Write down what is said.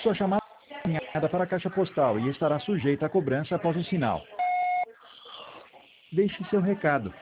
Sua chamada é encaminhada para a caixa postal e estará sujeita a cobrança após o sinal. Deixe seu recado.